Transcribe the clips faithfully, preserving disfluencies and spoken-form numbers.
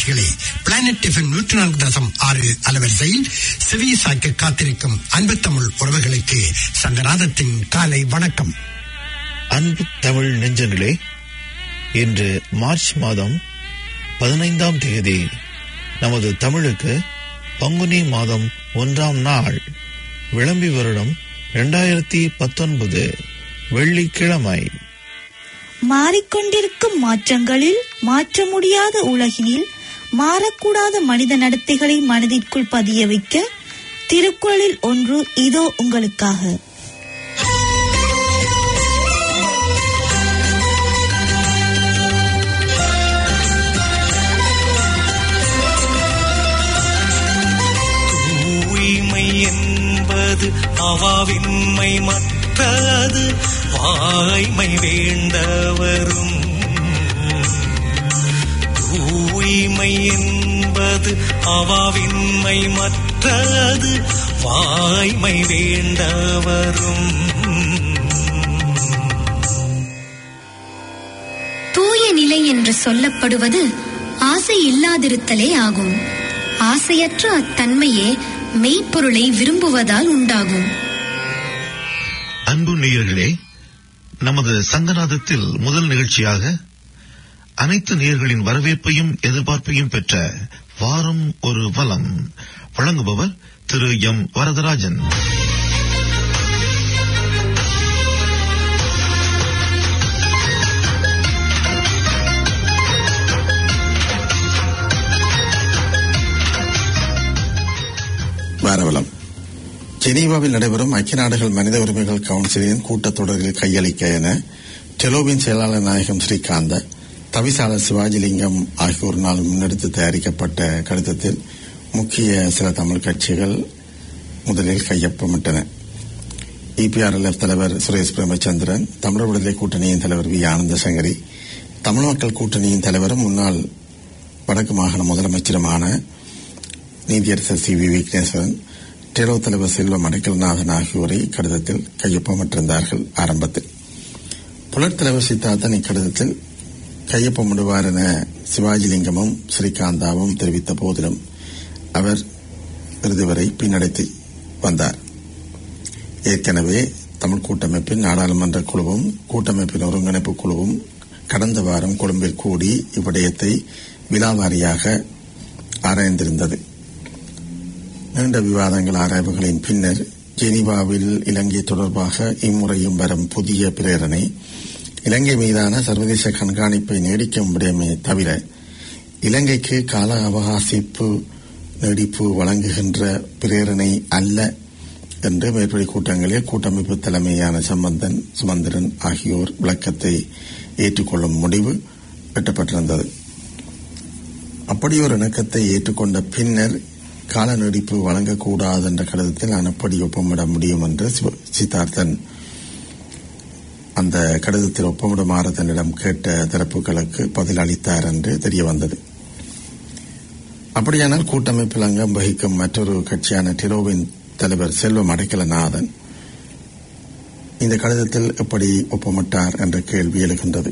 நிகழ்ச்சிகளை planet FM நூற்றி நான்கு தசம் ஆறு அலைவரிசையில் செவி சாய்க்க காத்திருக்கும் அன்பு தமிழ் உறவுகளுக்கு சங்கராதத்தின் காலை வணக்கம். அன்பு தமிழ் நெஞ்சங்களே, இன்று மார்ச் மாதம் பதினைந்தாம் தேதி நமது தமிழுக்கு பங்குனி மாதம் ஒன்றாம் நாள், விளம்பி வருடம் இரண்டாயிரத்தி பத்தொன்பது, வெள்ளிக்கிழமை. மாறிக்கொண்டிருக்கும் மாற்றங்களில் மாற்ற முடியாத உலகில் மாறக்கூடாத மனித நடத்தைகளை மனதிற்குள் பதிய வைக்க திருக்குறளில் ஒன்று இதோ உங்களுக்காக. தூய்மை என்பது அவாவின்மை, மற்றது வாய்மை வேண்டவரும். தூய்மை என்பது அவாவின்மை, மற்றது வாய்மை வேண்டவரும். தூய நிலை என்று சொல்லப்படுவது ஆசை இல்லாதிருத்தலே ஆகும். ஆசையற்ற அத்தன்மையே மெய்ப்பொருளை விரும்புவதால் உண்டாகும். அன்பு நேயர்களே, நமது சங்கநாதத்தில் முதல் நிகழ்ச்சியாக அனைத்து நேயர்களின் வரவேற்பையும் எதிர்பார்ப்பையும் பெற்ற வாரம் ஒரு வலம் வழங்குபவர் திரு எம் வரதராஜன். வாரவலம். ஜெனீவாவில் நடைபெறும் ஐக்கிய நாடுகள் மனித உரிமைகள் கவுன்சிலின் கூட்டத்தொடரில் கையளிக்க என டெலோவின் செயலாளர் நாயகம் ஸ்ரீகாந்த, தவிசாளர் சிவாஜிலிங்கம் ஆகியோரினால் முன்னெடுத்து தயாரிக்கப்பட்ட கடிதத்தில் முக்கிய சில தமிழ் கட்சிகள் முதலில் கையொப்பமிட்டன. இபிஆர்எல்எஃப் தலைவர் சுரேஷ் பிரேமச்சந்திரன், தமிழர் விடுதலை கூட்டணியின் தலைவர் வி ஆனந்த சங்கரி, தமிழ் மக்கள் கூட்டணியின் தலைவரும் முன்னாள் வடக்கு மாகாண முதலமைச்சருமான நீதியரசர் சி வி விக்னேஸ்வரன், டெலோ தலைவர் செல்வம் அடைக்கல்நாதன் ஆகியோரை கடிதத்தில் கையொப்பமிட்டிருந்தார்கள். ஆரம்பத்தில் புலர் தலைவர் சித்தார்த்தன் இக்கடிதத்தில் கையொப்பமிடுவார் என சிவாஜிலிங்கமும் ஸ்ரீகாந்தாவும் தெரிவித்த போதிலும் அவர் இறுதி வரை பின்னடைத்து வந்தார். ஏற்கனவே தமிழ் கூட்டமைப்பின் நாடாளுமன்ற குழுவும் கூட்டமைப்பின் ஒருங்கிணைப்பு குழுவும் கடந்த வாரம் கொழும்பில் கூடி இவ்விடயத்தை விலாவாரியாக ஆராய்ந்திருந்தது. நீண்ட விவாதங்கள் ஆராய்வுகளின் பின்னர் ஜெனீவாவில் இலங்கை தொடர்பாக இம்முறையும் வரும் புதிய பிரேரணை இலங்கை மீதான சர்வதேச கண்காணிப்பை நீடிக்கும் விடயமே தவிர இலங்கைக்கு கால அவகாசிப்பு நீடிப்பு வழங்குகின்ற பிரேரணை அல்ல என்று மேற்படி கூட்டங்களில் கூட்டமைப்பு தலைமையான சம்பந்தன், சுமந்திரன் ஆகியோர் விளக்கத்தை ஏற்றுக்கொள்ளும் முடிவு எட்டப்பட்டிருந்தது. அப்படியொரு இணக்கத்தை ஏற்றுக்கொண்ட பின்னர் கால நீடிப்பு வழங்கக்கூடாது என்ற கடிதத்தில் நான் எப்படி ஒப்பமிட முடியும் என்று சித்தார்த்தன் அந்த கடிதத்தில் ஒப்பமிடுமாறு தன்னிடம் கேட்ட தரப்புகளுக்கு பதில் அளித்தார் என்று தெரிய வந்தது. அப்படியானால் கூட்டமைப்பில் அங்கம் வகிக்கும் மற்றொரு கட்சியான டெலோவின் தலைவர் செல்வம் அடைக்கலநாதன் இந்த கடிதத்தில் எப்படி ஒப்பமிட்டார் என்ற கேள்வி எழுகின்றது.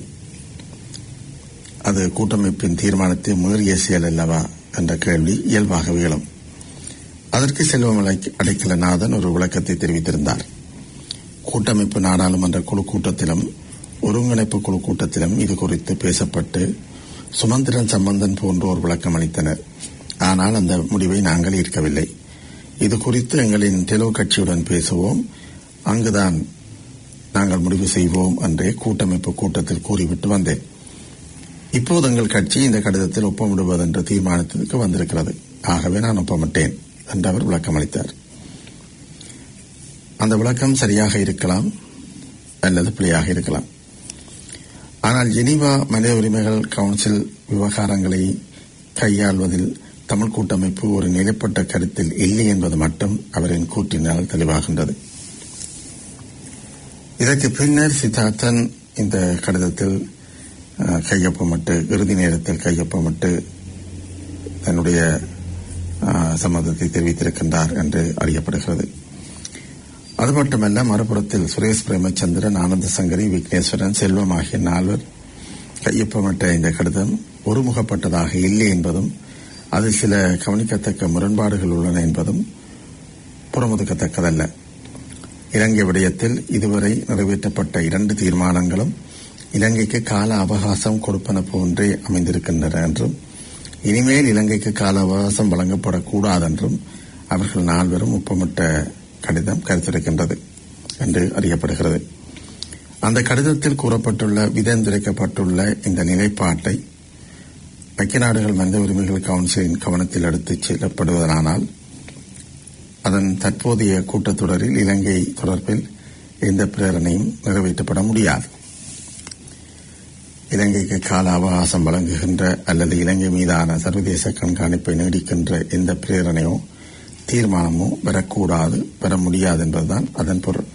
அது கூட்டமைப்பின் தீர்மானத்தை மீறிய செயல் அல்லவா என்ற கேள்வி இயல்பாக எழும். அதற்கு செல்வம் அடைக்கலநாதன் ஒரு விளக்கத்தை தெரிவித்திருந்தார். கூட்டமைப்பு நாடாளுமன்ற குழு கூட்டத்திலும் ஒருங்கிணைப்பு குழு கூட்டத்திலும் இது குறித்து பேசப்பட்டு சுமந்திரன், சம்பந்தன் போன்றோர் விளக்கம் அளித்தனர். ஆனால் அந்த முடிவை நாங்கள் ஏற்கவில்லை. இது குறித்து எங்களின் டெலோ கட்சியுடன் பேசுவோம், அங்குதான் நாங்கள் முடிவு செய்வோம் என்றே கூட்டமைப்பு கூட்டத்தில் கூறிவிட்டு வந்தேன். இப்போது எங்கள் கட்சி இந்த கடிதத்தில் ஒப்பமிடுவதென்ற தீர்மானத்திற்கு வந்திருக்கிறது. ஆகவே நான் ஒப்பமிட்டேன் என்று அவர் விளக்கம் அளித்தார். அந்த விளக்கம் சரியாக இருக்கலாம் அல்லது பிழையாக இருக்கலாம். ஆனால் ஜெனீவா மனித உரிமைகள் கவுன்சில் விவகாரங்களை கையாள்வதில் தமிழ் கூட்டமைப்பு ஒரு நிலைப்பட்ட கருத்தில் இல்லை என்பது மட்டும் அவரின் கூற்றினால் தெளிவாகின்றது. இதற்கு பின்னர் சித்தார்த்தன் இந்த கடிதத்தில் கையொப்பமிட்டு இறுதி நேரத்தில் கையொப்பமிட்டு தன்னுடைய சம்மதத்தை தெரிவித்திருக்கின்றார் என்று அறியப்படுகிறது. அது மட்டுமல்ல, மறுபுறத்தில் சுரேஷ் பிரேமச்சந்திரன், ஆனந்த சங்கரி, விக்னேஸ்வரன், செல்வம் ஆகிய நால்வர் கையொப்பமிட்ட இந்த கடிதம் ஒருமுகப்பட்டதாக இல்லை என்பதும் அதில் சில கவனிக்கத்தக்க முரண்பாடுகள் உள்ளன என்பதும் புறமுதுக்கத்தக்கதல்ல. இலங்கை விடயத்தில் இதுவரை நிறைவேற்றப்பட்ட இரண்டு தீர்மானங்களும் இலங்கைக்கு கால அவகாசம் கொடுப்பன போன்றே அமைந்திருக்கின்றன என்றும் இனிமேல் இலங்கைக்கு கால அவகாசம் வழங்கப்படக்கூடாதென்றும் அவர்கள் நால்வரும் ஒப்பமிட்ட கடிதம் கருத்திருக்கின்றது என்று அறியப்படுகிறது. அந்த கடிதத்தில் கூறப்பட்டுள்ள விதந்துரைக்கப்பட்டுள்ள இந்த நிலைப்பாட்டை ஐக்கிய நாடுகள் மனித உரிமைகள் கவுன்சிலின் கவனத்தில் எடுத்துச் செல்லப்படுவதானால் அதன் தற்போதைய கூட்டத்தொடரில் இலங்கை தொடர்பில் எந்த பிரேரணையும் நிறைவேற்றப்பட முடியாது. இலங்கைக்கு கால அவகாசம் வழங்குகின்ற அல்லது இலங்கை மீதான சர்வதேச கண்காணிப்பை நீடிக்கின்ற எந்த பிரேரணையோ தீர்மானமோ வரக்கூடாது, பெற முடியாது என்பதுதான் அதன் பொருள்.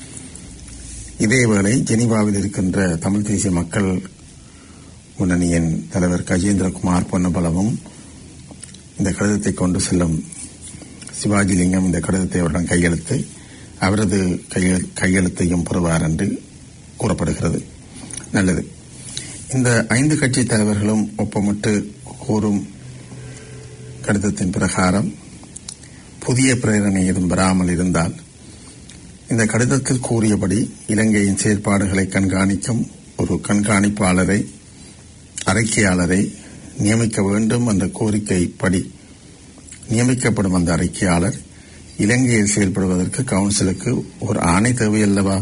இதேவேளை ஜெனீவாவில் இருக்கின்ற தமிழ் தேசிய மக்கள் முன்னணியின் தலைவர் கஜேந்திரகுமார் பொன்னபலமும் இந்த கடிதத்தை கொண்டு செல்லும் சிவாஜி லிங்கம் இந்த கடிதத்தை அவருடன் கையெழுத்து அவரது கையெழுத்தையும் பெறுவார் என்று கூறப்படுகிறது. நல்லது. இந்த ஐந்து கட்சி தலைவர்களும் ஒப்பமிட்டு கூறும் கடிதத்தின் பிரகாரம் புதிய பிரேரணை ஏதும் பெறாமல் இருந்தால் இந்த கடிதத்தில் கூறியபடி இலங்கையின் செயற்பாடுகளை கண்காணிக்கும் ஒரு கண்காணிப்பாளரை அறிக்கையாளரை நியமிக்க வேண்டும் என்ற கோரிக்கைப்படி நியமிக்கப்படும் அந்த அறிக்கையாளர் இலங்கையில் செயல்படுவதற்கு கவுன்சிலுக்கு ஒரு ஆணை தேவையல்லவா?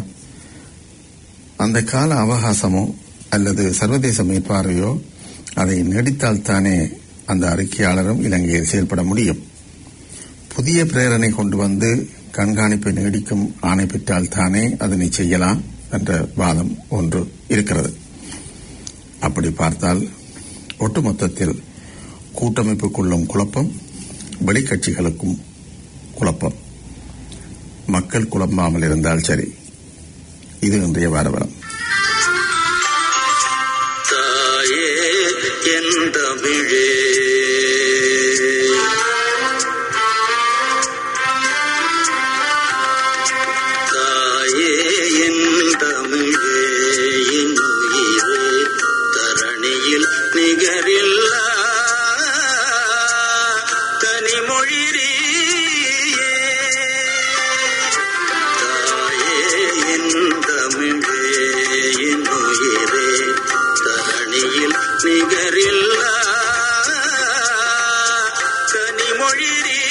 அந்த கால அவகாசமோ அல்லது சர்வதேச மேற்பார்வையோ அதை நீடித்தால்தானே அந்த அறிக்கையாளரும் இலங்கையில் செயல்பட முடியும். புதிய பிரேரணை கொண்டு வந்து கண்காணிப்பை நீடிக்கும் ஆணை பெற்றால் தானே அதனை செய்யலாம் என்ற வாதம் ஒன்று இருக்கிறது. அப்படி பார்த்தால் ஒட்டுமொத்தத்தில் கூட்டமைப்புக்குள்ளும் குழப்பம், வெளிக்கட்சிகளுக்கும் குழப்பம். மக்கள் குழம்பாமல் இருந்தால் சரி. இது இன்றைய வாரவரம். தாயே என் தமிழே, தாயே என் தமிழே, என் உயிரே, தரணியில் நிகரில்லா தனிமொழிரே, தாயே என் தமிழே, என் உயிரே, தரணியில் நிகரில்லா கனிமொழிரே,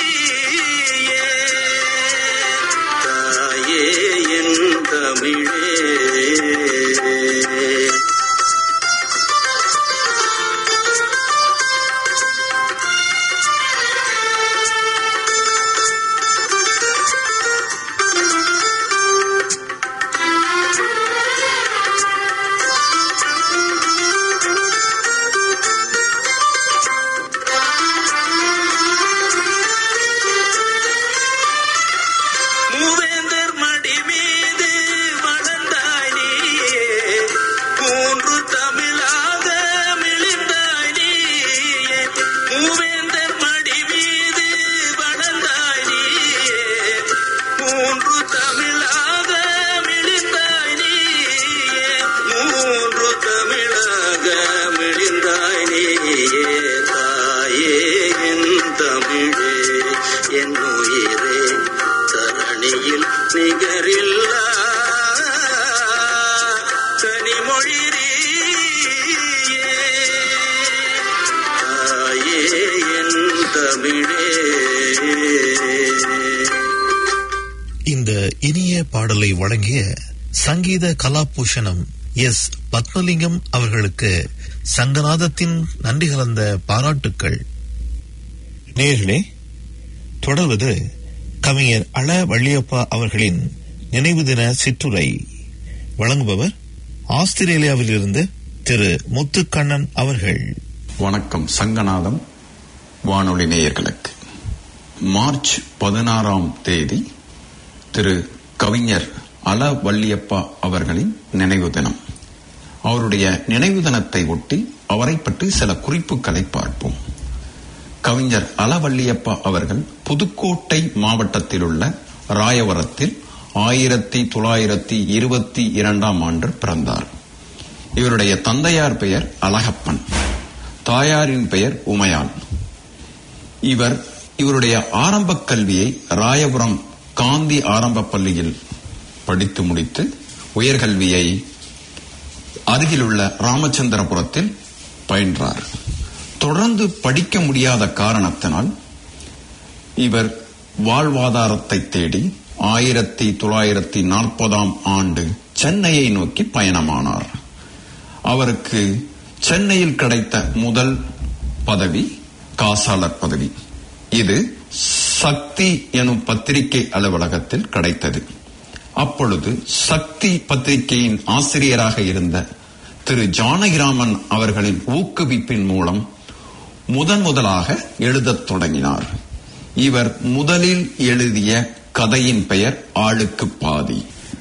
தாயே என் தமிழே. மூவேந்தர் மடி மீது வளர்ந்தாய் நீயே, மூன்று தமிழாக மிளிர்ந்தாய் நீயே. மூவேந்தர் மடி மீது வளர்ந்தாய் நீயே, மூன்று தமிழாக மிளிர்ந்தாய் நீயே. மூன்று தமிழாக மிளிர்ந்தாய் நீயே. தாயே என் தமிழே, என் உயிரே, தரணியில் நிகரில்லா கனிமொழிரே, தாயே என் தமிழே. இந்த இனிய பாடலை வழங்கிய சங்கீத கலாபூஷணம் எஸ் பத்மலிங்கம் அவர்களுக்கு சங்கநாதத்தின் நன்றி கலந்த பாராட்டுக்கள். நேயர்களே, தொடர்வது கவிஞர் அள வள்ளியப்பா அவர்களின் நினைவு தின சிற்றுரை. வழங்குபவர் ஆஸ்திரேலியாவிலிருந்து திரு முத்துக்கண்ணன் அவர்கள். வணக்கம். சங்கநாதம் வானொலி நேயர்களுக்கு மார்ச் பதினாறாம் தேதி திரு கவிஞர் அள வள்ளியப்பா அவர்களின் நினைவு தினம். அவருடைய நினைவு தினத்தை ஒட்டி அவரை பற்றி சில குறிப்புகளை பார்ப்போம். கவிஞர் அள வள்ளியப்பா அவர்கள் புதுக்கோட்டை மாவட்டத்தில் உள்ள ராயவரத்தில் ஆயிரத்தி தொள்ளாயிரத்தி இருபத்தி இரண்டாம் ஆண்டு பிறந்தார். இவருடைய தந்தையார் பெயர் அழகப்பன், தாயாரின் பெயர் உமையாள். இவர் இவருடைய ஆரம்ப கல்வியை ராயபுரம் காந்தி ஆரம்ப பள்ளியில் படித்து முடித்து உயர்கல்வியை அருகிலுள்ள ராமச்சந்திரபுரத்தில் பயின்றார். தொடர்ந்து படிக்க முடியாத காரணத்தினால் இவர் வாழ்வாதாரத்தை தேடி ஆயிரத்தி தொள்ளாயிரத்தி நாற்பதாம் ஆண்டு சென்னையை நோக்கி பயணமானார். அவருக்கு சென்னையில் கிடைத்த முதல் பதவி காசாளர் பதவி. இது சக்தி எனும் பத்திரிகை அலுவலகத்தில் கிடைத்தது. அப்பொழுது சக்தி பத்திரிகையின் ஆசிரியராக இருந்த திரு ஜானகிராமன் அவர்களின் ஊக்குவிப்பின் மூலம் முதன் முதலாக எழுதத் தொடங்கினார். இவர் முதலில் எழுதிய கதையின் பெயர் ஆளுக்கு பாதி.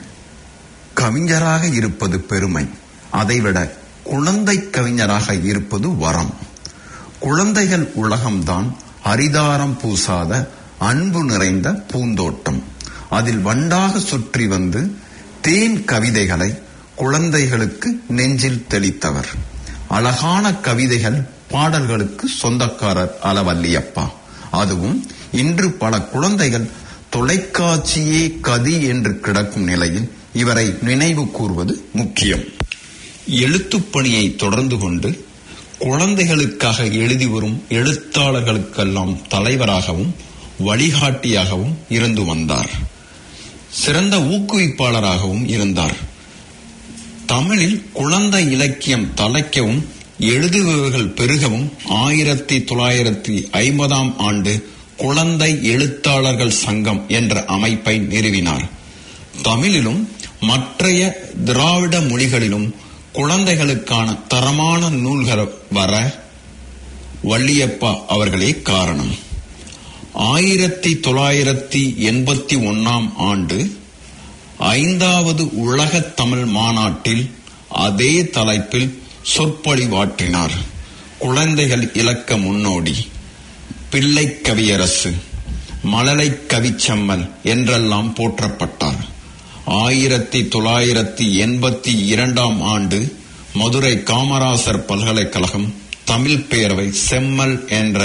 கவிஞராக இருப்பது பெருமை, அதைவிட குழந்தை கவிஞராக இருப்பது வரம். குழந்தைகள் உலகம்தான் அரிதாரம் பூசாத அன்பு நிறைந்த பூந்தோட்டம். அதில் வண்டாக சுற்றி வந்து தேன் கவிதைகளை குழந்தைகளுக்கு நெஞ்சில் தெளித்தவர். அழகான கவிதைகள் பாடல்களுக்கு சொந்தக்காரர் அளவல்லியப்பா. அதுவும் இன்று பல குழந்தைகள் தொலைக்காட்சியே கதி என்று கிடக்கும் நிலையில் இவரை நினைவு கூர்வது முக்கியம். எழுத்துப்பணியை தொடர்ந்து கொண்டு குழந்தைகளுக்காக எழுதி வரும் எழுத்தாளர்களுக்கெல்லாம் தலைவராகவும் வழிகாட்டியாகவும் இருந்து வந்தார். சிறந்த ஊக்குவிப்பாளராகவும் இருந்தார். தமிழில் குழந்தை இலக்கியம் தலைக்கவும் எழுதுபவர்கள் பெருகவும் ஆயிரத்தி தொள்ளாயிரத்தி ஐம்பதாம் ஆண்டு குழந்தை எழுத்தாளர்கள் சங்கம் என்ற அமைப்பை நிறுவினார். தமிழிலும் மற்றைய திராவிட மொழிகளிலும் குழந்தைகளுக்கான தரமான நூல்கள் வர வள்ளியப்பா அவர்களே காரணம். ஆயிரத்தி தொள்ளாயிரத்தி எண்பத்தி ஒன்னாம் ஆண்டு ஐந்தாவது உலக தமிழ் மாநாட்டில் அதே தலைப்பில் சொற்பொழிவாற்றினார். குழந்தைகள் இலக்க முன்னோடி, பிள்ளை கவியரசு, மழலை கவிச்செம்மல் என்றெல்லாம் போற்றப்பட்டார். ஆயிரத்தி தொள்ளாயிரத்தி எண்பத்தி இரண்டாம் ஆண்டு மதுரை காமராசர் பல்கலைக்கழகம் தமிழ் பேரவை செம்மல் என்ற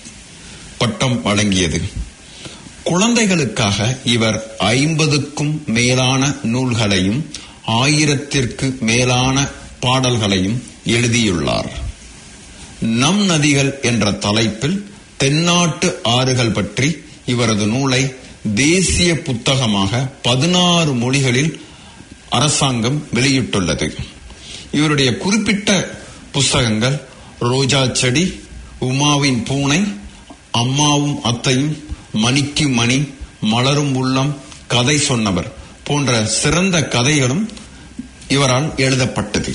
பட்டம் வழங்கியது. குழந்தைகளுக்காக இவர் ஐம்பதுக்கும் மேலான நூல்களையும் ஆயிரத்திற்கு மேலான பாடல்களையும் எழுதியுள்ளார். நம் நதிகள் என்ற தலைப்பில் தென்னாட்டு ஆறுகள் பற்றி இவரது நூலை தேசிய புத்தகமாக பதினாறு மொழிகளில் அரசாங்கம் வெளியிட்டுள்ளது. இவருடைய குறிப்பிட்ட புத்தகங்கள் ரோஜா செடி, உமாவின் பூனை, அம்மாவும் அத்தையும், மணிக்கு மணி, மலரும் உள்ளம், கதை சொன்னவர் போன்ற சிறந்த கதைகளும் இவரால் எழுதப்பட்டது.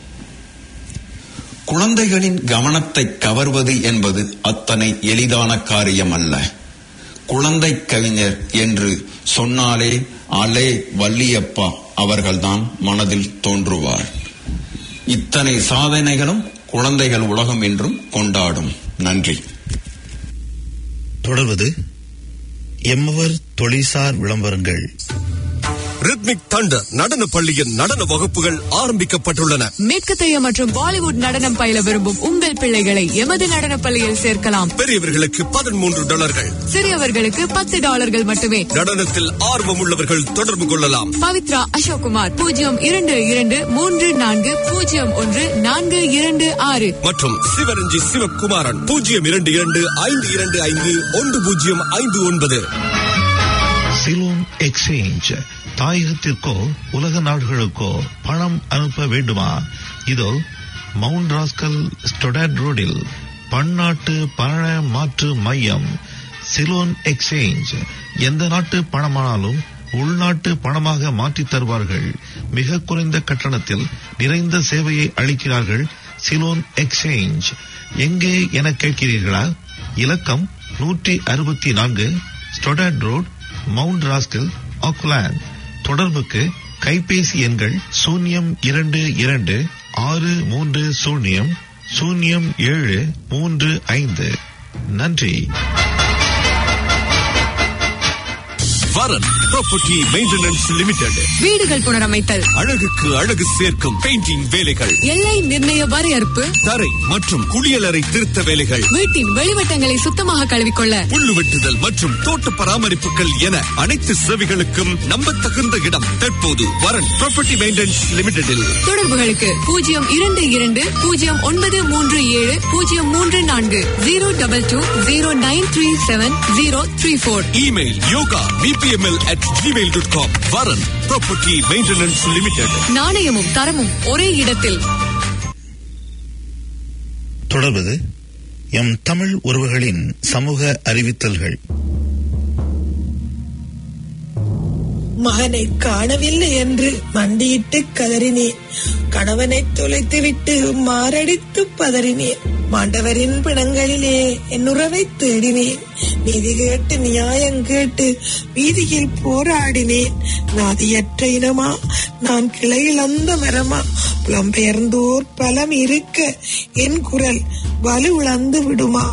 குழந்தைகளின் கவனத்தை கவர்வது என்பது அத்தனை எளிதான காரியம் அல்ல. குழந்தை கவிஞர் என்று சொன்னாலே அலே வள்ளியப்பா அவர்கள்தான் மனதில் தோன்றுவார். இத்தனை சாதனைகளும் குழந்தைகள் உலகம் என்றும் கொண்டாடும். நன்றி. தொடர்வது எம்மவர் தொழில்சார் விளம்பரங்கள். ரித்மிக் தண்டர் நடன பள்ளியின் நடன வகுப்புகள் ஆரம்பிக்கப்பட்டுள்ளன. மேற்கத்தைய மற்றும் பாலிவுட் நடனம் பயில விரும்பும் உங்கள் பிள்ளைகளை எமது நடன பள்ளியில் சேர்க்கலாம். பெரியவர்களுக்கு பதிமூன்று டாலர்கள், சிறியவர்களுக்கு பத்து டாலர்கள் மட்டுமே. நடனத்தில் ஆர்வம் உள்ளவர்கள் தொடர்பு கொள்ளலாம். பவித்ரா அசோக்குமார் பூஜ்ஜியம் இரண்டு இரண்டு மூன்று நான்கு பூஜ்ஜியம் ஒன்று நான்கு இரண்டு ஆறு மற்றும் சிவரஞ்சி சிவகுமாரன் பூஜ்ஜியம் இரண்டு இரண்டு ஐந்து இரண்டு ஐந்து ஒன்று பூஜ்ஜியம் ஐந்து ஒன்பது. சிலோன் எக்ஸ்சேஞ்ச். தாயகத்திற்கோ உலக நாடுகளுக்கோ பணம் அனுப்ப வேண்டுமா? இதோ மவுண்ட் ராஸ்கல் ஸ்டோடாட் ரோடில் பன்னாட்டு பண மாற்று மையம் சிலோன் எக்ஸ்சேஞ்ச். எந்த நாட்டு பணமானாலும் உள்நாட்டு பணமாக மாற்றி தருவார்கள். மிக குறைந்த கட்டணத்தில் நிறைந்த சேவையை அளிக்கிறார்கள். சிலோன் எக்ஸ்சேஞ்ச் எங்கே என கேட்கிறீர்களா? இலக்கம் நூற்றி அறுபத்தி நான்கு Stoddard road, Mount Roskill, Auckland. தொடர்புக்கு கைபேசி எண்கள் சூன்யம் இரண்டு இரண்டு ஆறு மூன்று சூன்யம் சூன்யம் ஏழு மூன்று ஐந்து. நன்றி. வரன் ப்ராப்பர்ட்டி மெயின்டெனன்ஸ் லிமிடெட். வீடுகள் புனரமைத்தல், அழகுக்கு அழகு சேர்க்கும் பெயிண்டிங் வேலைகள், எல்லை நிர்ணய வரையறுப்பு, தரை மற்றும் குளியலறை திருத்த வேலைகள், வீட்டின் வெளிவட்டங்களை சுத்தமாக கழுவிக்கொள்ள, புல்லு வெட்டுதல் மற்றும் தோட்ட பராமரிப்புகள் என அனைத்து சேவைகளுக்கும் நம்பத்தகுந்த இடம் தற்போது வரன் ப்ராப்பர்ட்டி மெயின்டெனன்ஸ் லிமிடெடில். தொடர்புகளுக்கு பூஜ்ஜியம் இரண்டு இரண்டு பூஜ்ஜியம் ஒன்பது மூன்று ஏழு பூஜ்ஜியம் மூன்று நான்கு zero double two zero nine three seven zero three four. Email yoga PPML at Gmail dot com. Varan property maintenance limited. நாணயமும் தரமும் ஒரே இடத்தில். தொடர்வது எம் தமிழ் உறவுகளின் சமூக அறிவித்தல்கள். மகனை காணவில்லை என்று மண்டியிட்டு கதறினேன். கணவனை தொலைத்துவிட்டு மாரடித்து பதறினேன். மாண்டவரின் பிணங்களிலே என் உறவை தேடினேன். நீதி கேட்டு நியாயம் கேட்டு வீதியில் போராடினேன். நாதியற்ற இனமா, நான் கிளையிழந்த மரமா, புலம்பெயர்ந்தோர் பலம் இருக்க என் குரல் வலுவிழந்து விடுமா?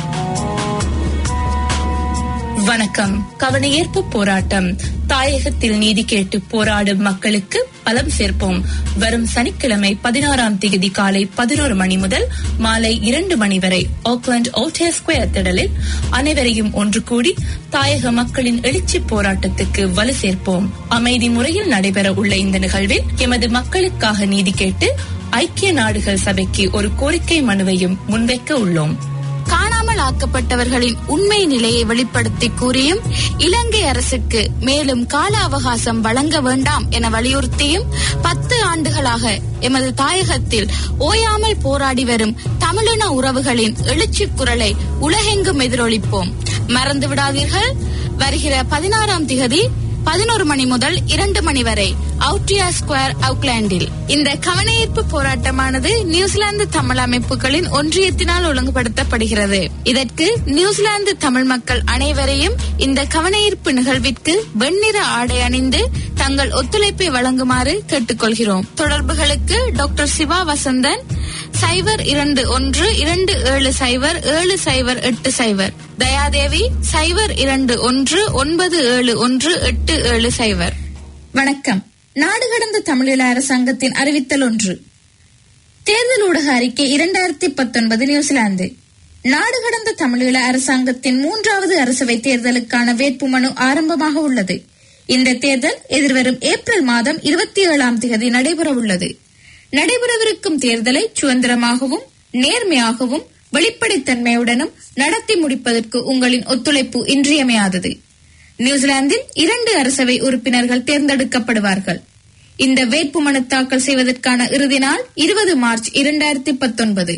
வணக்கம். கவனஈர்ப்பு போராட்டம். தாயகத்தில் நீதி கேட்டு போராடும் மக்களுக்கு பலம் சேர்ப்போம். வரும் சனிக்கிழமை பதினாறாம் தேதி காலை பதினோரு மணி முதல் மாலை இரண்டு மணி வரை ஆக்லாந்து ஓல்டேர் ஸ்கொயர் திடலில் அனைவரையும் ஒன்று கூடி தாயக மக்களின் எழுச்சி போராட்டத்துக்கு வலு சேர்ப்போம். அமைதி முறையில் நடைபெற உள்ள இந்த நிகழ்வில் எமது மக்களுக்காக நீதி கேட்டு ஐக்கிய நாடுகள் சபைக்கு ஒரு கோரிக்கை மனுவையும் முன்வைக்க உள்ளோம். காணாமல் ஆக்கப்பட்டவர்களின் உண்மை நிலையை வெளிப்படுத்தி கூறியும் இலங்கை அரசுக்கு மேலும் கால அவகாசம் வழங்க வேண்டாம் என வலியுறுத்தியும் பத்து ஆண்டுகளாக எமது தாயகத்தில் ஓயாமல் போராடி வரும் தமிழின உறவுகளின் எழுச்சி குரலை உலகெங்கும் எதிரொலிப்போம். மறந்து விடாதீர்கள். வருகிற பதினாறாம் திகதி பதினோரு மணி முதல் இரண்டு மணி வரை அவுட்ரியா ஸ்கொயர் ஆக்லாந்தில். இந்த கவனஈர்ப்பு போராட்டமானது நியூசிலாந்து தமிழ் அமைப்புகளின் ஒன்றியத்தினால் ஒழுங்குபடுத்தப்படுகிறது. இதற்கு நியூசிலாந்து தமிழ் மக்கள் அனைவரையும் இந்த கவனஈர்ப்பு நிகழ்விற்கு வெண்ணிற ஆடை அணிந்து தங்கள் ஒத்துழைப்பை வழங்குமாறு கேட்டுக்கொள்கிறோம். தொடர்புகளுக்கு டாக்டர் சிவா வசந்தன் சைபர் இரண்டு ஒன்று இரண்டு ஏழு சைபர் ஏழு சைபர் எட்டு சைபர், தயாதேவி சைபர் இரண்டு ஒன்று ஒன்பது ஏழு ஒன்று எட்டு ஏழு சைபர். வணக்கம். நாடு கடந்த தமிழீழ அரசாங்கத்தின் அறிவித்தல் ஒன்று. தேர்தல் ஊடக அறிக்கை இரண்டாயிரத்தி பத்தொன்பது. நியூசிலாந்து நாடு கடந்த தமிழீழ அரசாங்கத்தின் மூன்றாவது அரசவை தேர்தலுக்கான வேட்புமனு ஆரம்பமாக உள்ளது. இந்த தேர்தல் எதிர்வரும் ஏப்ரல் மாதம் இருபத்தி ஏழாம் தேதி நடைபெற உள்ளது. நடைபெறவிருக்கும் தேர்தலை சுதந்திரமாகவும் நேர்மையாகவும் வெளிப்படைத்தன்மையுடனும் நடத்தி முடிப்பதற்கு உங்களின் ஒத்துழைப்பு இன்றியமையாதது. நியூசிலாந்தில் இரண்டு அரசவை உறுப்பினர்கள் தேர்ந்தெடுக்கப்படுவார்கள். இந்த வேட்புமனு தாக்கல் செய்வதற்கான இறுதி நாள் இருபது மார்ச் இரண்டாயிரத்தி பத்தொன்பது.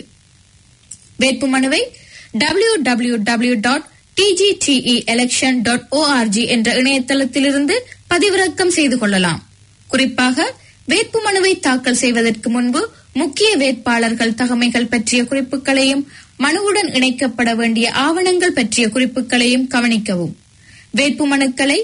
வேட்புமனுவை W W W dot T G T E election dot org என்ற இணையதளத்திலிருந்து பதிவிறக்கம் செய்து கொள்ளலாம். குறிப்பாக வேட்புமனுவை தாக்கல் செய்வதற்கு முன்பு முக்கிய வேட்பாளர்கள் தகமைகள் பற்றிய குறிப்புகளையும் மனுவுடன் இணைக்கப்பட வேண்டிய ஆவணங்கள் பற்றிய குறிப்புகளையும் கவனிக்கவும். வேட்புமனுக்களை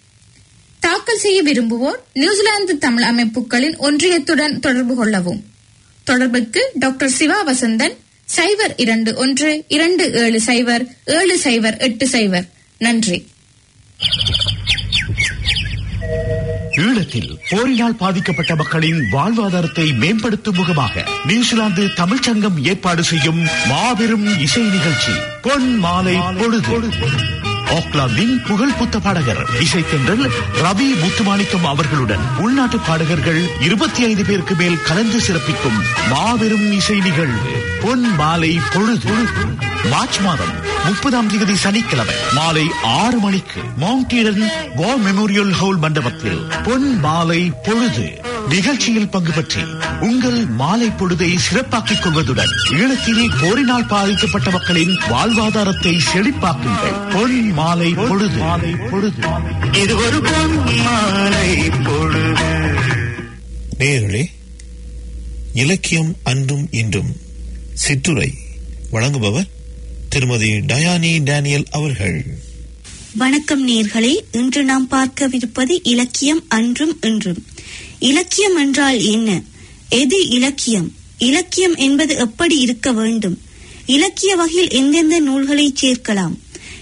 தாக்கல் செய்ய விரும்புவோர் நியூசிலாந்து தமிழ் அமைப்புகளின் ஒன்றியத்துடன் தொடர்பு கொள்ளவும். தொடர்புக்கு டாக்டர் சிவா வசந்தன் சைபர் இரண்டு ஒன்று இரண்டு ஏழு சைபர் ஏழு சைபர் எட்டு சைபர். நன்றி. ஈழத்தில் போரினால் பாதிக்கப்பட்ட மக்களின் வாழ்வாதாரத்தை மேம்படுத்தும் முகமாக நியூசிலாந்து தமிழ்ச் சங்கம் ஏற்பாடு செய்யும் மாபெரும் இசை நிகழ்ச்சி பொன் மாலை பொழுது. ஆக்லாந்தின் புகழ்புத்த பாடகர் இசைத்தென்றல் ரவி முத்துமாணிக்கம் அவர்களுடன் உள்நாட்டு பாடகர்கள் இருபத்தி ஐந்து பேருக்கு மேல் கலந்து சிறப்பிக்கும் மாபெரும் இசை நிகழ்வு பொன் மாலை பொழுது. மார்ச் மாதம் முப்பதாம் தேதி சனிக்கிழமை மாலை ஆறு மணிக்கு மவுண்ட் வார் மெமோரியல் ஹால் மண்டபத்தில் பொன் மாலை பொழுது நிகழ்ச்சியில் பங்கு பற்றி உங்கள் மாலை பொழுதை சிறப்பாக்கிக் கொள்வதுடன் ஈழத்தில் போரினால் பாதிக்கப்பட்ட மக்களின் வாழ்வாதாரத்தை செழிப்பாக்குங்கள். பொன் மாலை பொழுது மாலை பொழுது இது ஒரு பொன் மாலை பொழுது. நேயர்களே, இலக்கியம் அன்றும் இன்றும் சிற்றுரை வழங்குபவர் திருமதி டயானி டேனியல் அவர்கள். வணக்கம் நேயர்களே, இன்று நாம் பார்க்கவிருப்பது இலக்கியம் அன்றும் இன்றும். இலக்கியம் என்றால் என்ன? எது இலக்கியம்? இலக்கியம் என்பது எப்படி இருக்க வேண்டும்? இலக்கிய வகையில் எந்தெந்த நூல்களை சேர்க்கலாம்?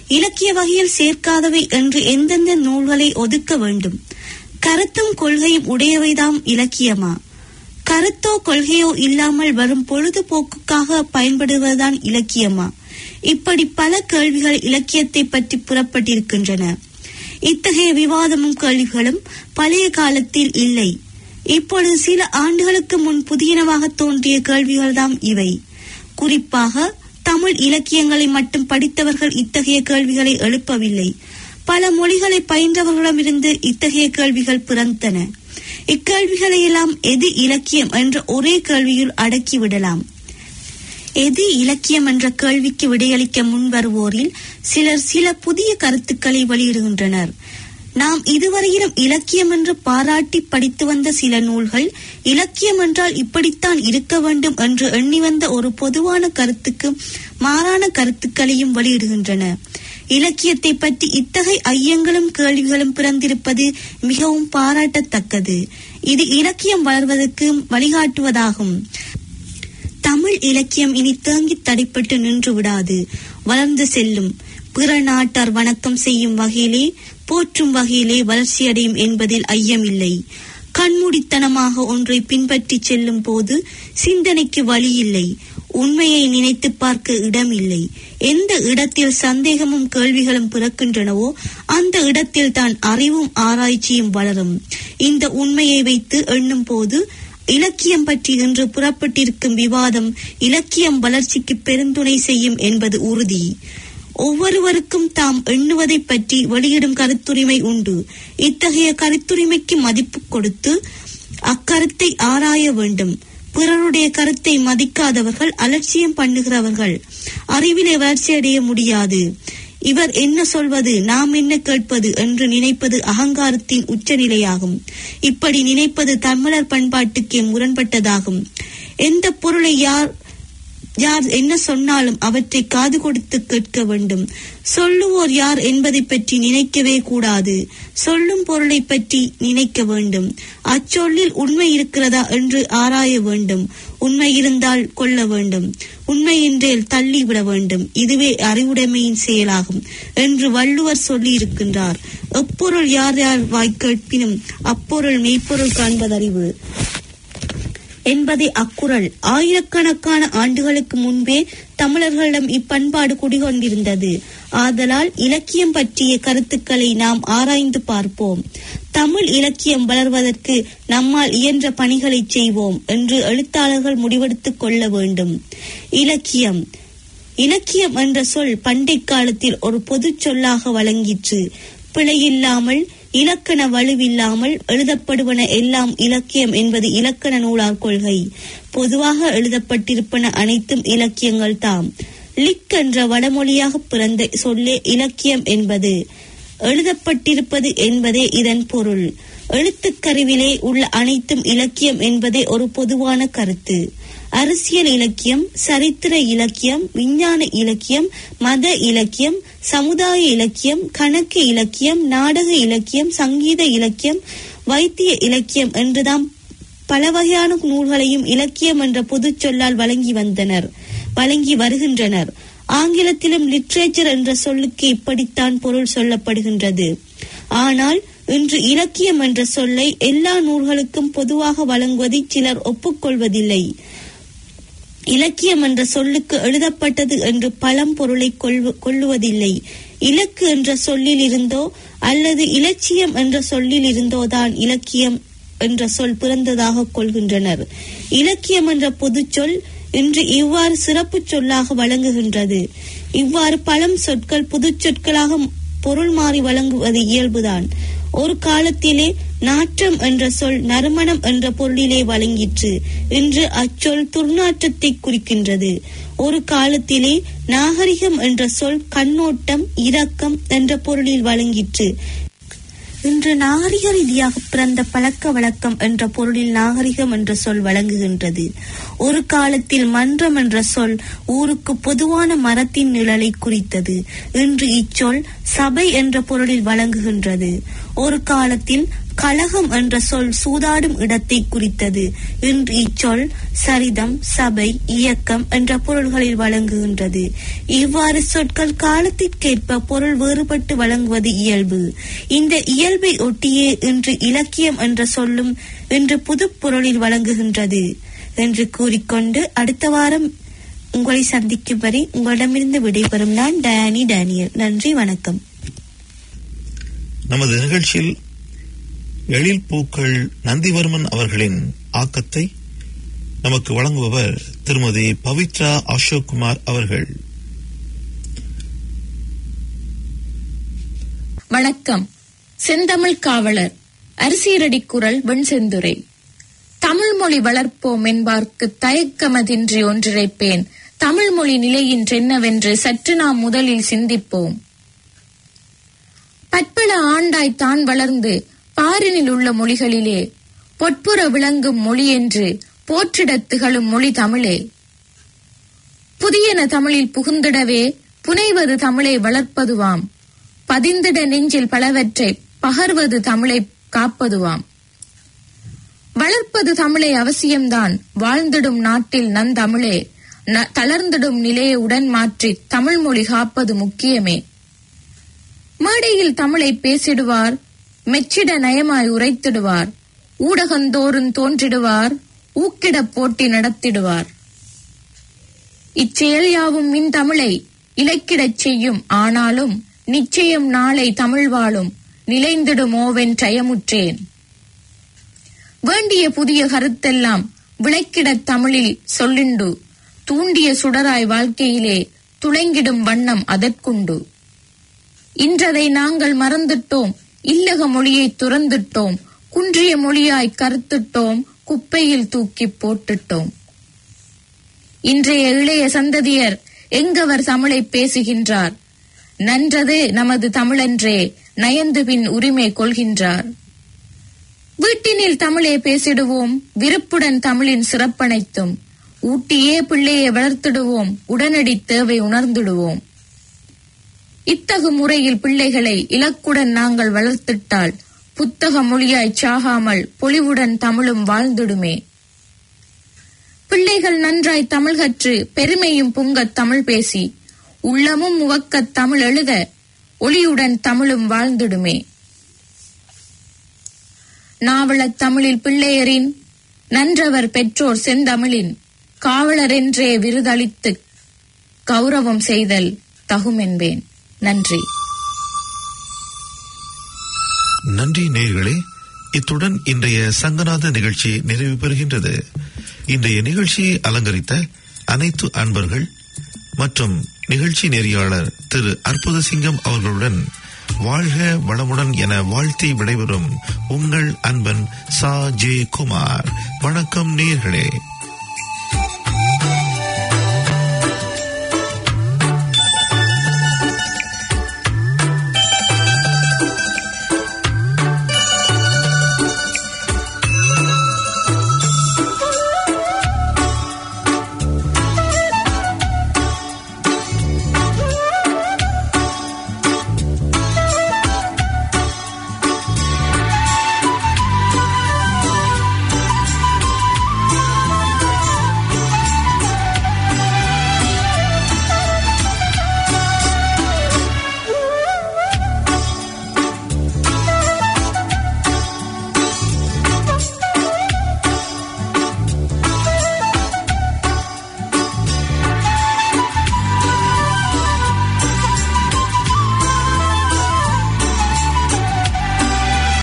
இலக்கிய வகையில் சேர்க்காதவை என்று எந்தெந்த நூல்களை ஒதுக்க வேண்டும்? கருத்தும் கொள்கையும் உடையவைதாம் இலக்கியமா? கருத்தோ கொள்கையோ இல்லாமல் வரும் பொழுதுபோக்குக்காக பயன்படுவதுதான் இலக்கியமா? இப்படி பல கேள்விகள் இலக்கியத்தை பற்றி புறப்பட்டிருக்கின்றன. இத்தகைய விவாதமும் கேள்விகளும் பழைய காலத்தில் இல்லை. இப்பொழுது சில ஆண்டுகளுக்கு முன் புதியனவாக தோன்றிய கேள்விகள்தாம் இவை. குறிப்பாக தமிழ் இலக்கியங்களை மட்டும் படித்தவர்கள் இத்தகைய கேள்விகளை எழுப்பவில்லை. பல மொழிகளை பயின்றவர்களிடமிருந்து இத்தகைய கேள்விகள் பிறந்தன. இக்கேள்விகளை எல்லாம் எது இலக்கியம் என்ற ஒரே கேள்வியில் அடக்கிவிடலாம். எது இலக்கியம் என்ற கேள்விக்கு விடையளிக்க முன்வருவோரில் சிலர் சில புதிய கருத்துக்களை வெளியிடுகின்றனர். நாம் இதுவரையிலும் இலக்கியம் என்று பாராட்டி படித்து வந்த சில நூல்கள் இலக்கியம் என்றால் இப்படித்தான் இருக்க வேண்டும் என்று எண்ணி வந்த ஒரு பொதுவான கருத்துக்கு மாறான கருத்துக்களையும் வெளியிடுகின்றன. இலக்கியத்தை பற்றி இத்தகைய ஐயங்களும் கேள்விகளும் பிறந்திருப்பது மிகவும் பாராட்டத்தக்கது. இது இலக்கியம் வளர்வதற்கு வழிகாட்டுவதாகும். தமிழ் இலக்கியம் இனி தேங்கி தடைப்பட்டு நின்று விடாது, வளர்ந்து செல்லும். பிற நாட்டார் வணக்கம் செய்யும் வகையிலே, போற்றும் வகையிலே வளர்ச்சியடையும் என்பதில் ஐயமில்லை. கண்மூடித்தனமாக ஒன்றை பின்பற்றி செல்லும் போது சிந்தனைக்கு வழி இல்லை. உண்மையை நினைத்து பார்க்க இடமில்லை. எந்த இடத்தில் சந்தேகமும் கேள்விகளும் பிறக்கின்றனவோ அந்த இடத்தில் தான் அறிவும் ஆராய்ச்சியும் வளரும். இந்த உண்மையை வைத்து எண்ணும் போது இலக்கியம் பற்றி இன்று புறப்பட்டிருக்கும் விவாதம் இலக்கியம் வளர்ச்சிக்கு பெருந்துணை செய்யும் என்பது உறுதி. ஒவ்வொருவருக்கும் தாம் எண்ணுவதை பற்றி வெளியிடும் கருத்துரிமை உண்டு. இத்தகைய கருத்துரிமைக்கு மதிப்பு கொடுத்து அக்கருத்தை ஆராய வேண்டும். பிறருடைய கருத்தை மதிக்காதவர்கள் அலட்சியம் பண்ணுகிறவர்கள். அறிவிலே வளர்ச்சியடைய முடியாது. இவர் என்ன சொல்வது, நாம் என்ன கேட்பது என்று நினைப்பது அகங்காரத்தின் உச்சநிலையாகும். இப்படி நினைப்பது தமிழர் பண்பாட்டுக்கே முரண்பட்டதாகும். எந்த பொருளை யார் யார் என்ன சொன்னாலும் அவற்றை காது கொடுத்து கேட்க வேண்டும். சொல்லுவோர் யார் என்பதை பற்றி நினைக்கவே கூடாது. சொல்லும் பொருளை பற்றி நினைக்க வேண்டும். அச்சொல்லில் உண்மை இருக்கிறதா என்று ஆராய வேண்டும். உண்மை இருந்தால் கொள்ள வேண்டும், உண்மையின்றேல் தள்ளிவிட வேண்டும். இதுவே அறிவுடைமையின் செயலாகும் என்று வள்ளுவர் சொல்லி இருக்கின்றார். எப்பொருள் யார் யார் வாய் கேட்பினும் அப்பொருள் மெய்ப்பொருள் காண்பதறிவு என்பதை அக்குறள். ஆயிரக்கணக்கான ஆண்டுகளுக்கு முன்பே தமிழர்களிடம் இப்பண்பாடு குடிகொண்டிருந்தது. ஆதலால் இலக்கியம் பற்றிய கருத்துக்களை நாம் ஆராய்ந்து பார்ப்போம். தமிழ் இலக்கியம் வளர்வதற்கு நம்மால் இயன்ற பணிகளை செய்வோம் என்று எழுத்தாளர்கள் முடிவெடுத்துக் கொள்ள வேண்டும். இலக்கியம் இலக்கியம் என்ற சொல் பண்டை காலத்தில் ஒரு பொது சொல்லாக வழங்கிற்று. பிழையில்லாமல் இலக்கண வலுவில்லாமல் எழுதப்படுவன எல்லாம் இலக்கியம் என்பது இலக்கண நூலார் கொள்கை. பொதுவாக எழுதப்பட்டிருப்பன அனைத்தும் இலக்கியங்கள் தாம். லிக் என்ற வடமொழியாக பிறந்த சொல்லே இலக்கியம் என்பது. எழுதப்பட்டிருப்பது என்பதே இதன் பொருள். எழுத்துக்கருவிலே உள்ள அனைத்தும் இலக்கியம் என்பதே ஒரு பொதுவான கருத்து. அரசியல் இலக்கியம், சரித்திர இலக்கியம், விஞ்ஞான இலக்கியம், மத இலக்கியம், சமுதாய இலக்கியம், கணக்கு இலக்கியம், நாடக இலக்கியம், சங்கீத இலக்கியம், வைத்திய இலக்கியம் என்றுதாம் பல வகையான நூல்களையும் இலக்கியம் என்ற பொது சொல்லால் வழங்கி வந்தனர் வழங்கி வருகின்றனர். ஆங்கிலத்திலும் லிட்ரேச்சர் என்ற சொல்லுக்கு இப்படித்தான் பொருள் சொல்லப்படுகின்றது. ஆனால் இன்று இலக்கியம் என்ற சொல்லை எல்லா நூல்களுக்கும் பொதுவாக வழங்குவதை சிலர் ஒப்புக்கொள்வதில்லை. இலக்கியம் என்ற சொல்லுக்கு எழுதப்பட்டது என்று பழம் பொருளை கொள்ளுவதில்லை. இலக்கு என்ற சொல்லில் இருந்தோ அல்லது இலட்சியம் என்ற சொல்லில் இருந்தோதான் இலக்கியம் என்ற சொல் பிறந்ததாக கொள்கின்றனர். இலக்கியம் என்ற பொது சொல் இன்று இவ்வாறு சிறப்பு சொல்லாக வழங்குகின்றது. இவ்வாறு பழம் சொற்கள் புது சொற்களாக பொருள் மாறி வழங்குவது இயல்புதான். ஒரு காலத்திலே நாற்றம் என்ற சொல் நறுமணம் என்ற பொருளிலே வழங்கிற்று. இன்று அச்சொல் துர்நாற்றத்தை குறிக்கின்றது. ஒரு காலத்திலே நாகரிகம் என்ற சொல் கண்ணோட்டம், இரக்கம் என்ற பொருளில் வழங்கிற்று. இன்று நாகரிக ரீதியாக பிறந்த பழக்க வழக்கம் என்ற பொருளில் நாகரிகம் என்ற சொல் வழங்குகின்றது. ஒரு காலத்தில் மன்றம் என்ற சொல் ஊருக்கு பொதுவான மரத்தின் நிழலை குறித்தது. இன்று இச்சொல் சபை என்ற பொருளில் வழங்குகின்றது. ஒரு காலத்தில் கழகம் என்ற சொல் சூதாடும் இடத்தை குறித்தது. இன்று இச்சொல் சரிதம், சபை, இயக்கம் என்ற பொருள்களில் வழங்குகின்றது. இவ்வாறு சொற்கள் காலத்திற்கேற்ப பொருள் வேறுபட்டு வழங்குவது இயல்பு. இந்த இயல்பை ஒட்டியே இன்று இலக்கியம் என்ற சொல்லும் இன்று புது பொருளில் வழங்குகின்றது என்று கூறிக்கொண்டு அடுத்த வாரம் உங்களை சந்திக்கும் வரை உங்களிடமிருந்து விடைபெறும் நான் டயானி டேனியல். நன்றி, வணக்கம். நமது நிகழ்ச்சியில் எழில் பூக்கள் நந்திவர்மன் அவர்களின் ஆக்கத்தை நமக்கு வழங்குபவர் திருமதி பவித்ரா அசோக் குமார் அவர்கள். வணக்கம். செந்தமிழ் காவலர் அரிசியரடி குரல் வெண்செந்துரை. தமிழ் மொழி வளர்ப்போம் என்பார்க்கு தயக்கமதின்றி ஒன்றிரைப்பேன். தமிழ் மொழி நிலையின்றென்னவென்று சற்று நாம் முதலில் சிந்திப்போம். பற்பல ஆண்டாய் தான் வளர்ந்து பாரினில் உள்ள மொழிகளிலே பொற்புற விளங்கும் மொழி என்று போற்றிடத் திகழும் மொழி தமிழே. புதியன தமிழில் புகுந்திடவே புனைவது தமிழை வளர்ப்பதுவாம். பதிந்திட நெஞ்சில் பலவற்றை பகர்வது தமிழை காப்பதுவாம். வளர்ப்பது தமிழை அவசியம்தான். வாழ்ந்திடும் நாட்டில் நந்தமிழே தளர்ந்திடும் நிலையை உடன் மாற்றி தமிழ் மொழி காப்பது முக்கியமே. மேடையில் தமிழை பேசிடுவார், மெச்சிட நயமாய் உரைத்திடுவார், ஊடகந்தோறும் தோன்றிடுவார், ஊக்கிட போட்டி நடத்திடுவார். இச்செயல் யாவும் மின் தமிழை இலக்கிடச் செய்யும். ஆனாலும் நிச்சயம் நாளை தமிழ் வாழும் நிலைந்திடுமோவென் டயமுற்றேன். வேண்டிய புதிய கருத்தெல்லாம் விளக்கிடத் தமிழில் சொல்லிண்டு தூண்டிய சுடராய் வாழ்க்கையிலே துளைங்கிடும் வண்ணம் அதற்குண்டு. இன்றதை நாங்கள் மறந்துட்டோம், இல்லக மொழியை துறந்துட்டோம், குன்றிய மொழியாய் கருத்துட்டோம், குப்பையில் தூக்கி போட்டுட்டோம். இன்றைய இளைய சந்ததியர் எங்கவர் தமிழை பேசுகின்றார். நன்றது நமது தமிழன்றே நயந்து பின் உரிமை கொள்கின்றார். வீட்டினில் தமிழே பேசிடுவோம், விருப்புடன் தமிழின் சிறப்பனைத்தும் ஊட்டியே பிள்ளையை வளர்த்திடுவோம், உடனடி தேவை உணர்ந்திடுவோம். இத்தகு முறையில் பிள்ளைகளை இலக்குடன் நாங்கள் வளர்த்திட்டால் புத்தக மொழியாய் சாகாமல் பொலிவுடன் தமிழும் வாழ்ந்திடுமே. பிள்ளைகள் நன்றாய் தமிழ் கற்று பெருமையும் பொங்கத் தமிழ் பேசி உள்ளமும் உவக்கத் தமிழ் எழுத ஒளியுடன் தமிழும் வாழ்ந்திடுமே. நாவலத் தமிழில் பிள்ளையரின் நன்றவர் பெற்றோர் செந்தமிழின் காவலர் என்றே விருதளித்து கௌரவம் செய்தல் தகுமென்பேன். நன்றி. நன்றி நேயர்களே. இத்துடன் இன்றைய சங்கநாத நிகழ்ச்சி நிறைவு பெறுகின்றது. இன்றைய நிகழ்ச்சியை அலங்கரித்த அனைத்து அன்பர்கள் மற்றும் நிகழ்ச்சி நெறியாளர் திரு அற்புதசிங்கம் அவர்களுடன் வாழ்க வளமுடன் என வாழ்த்தி விடைபெறும் உங்கள் அன்பன் சா ஜே குமார். வணக்கம் நேயர்களே.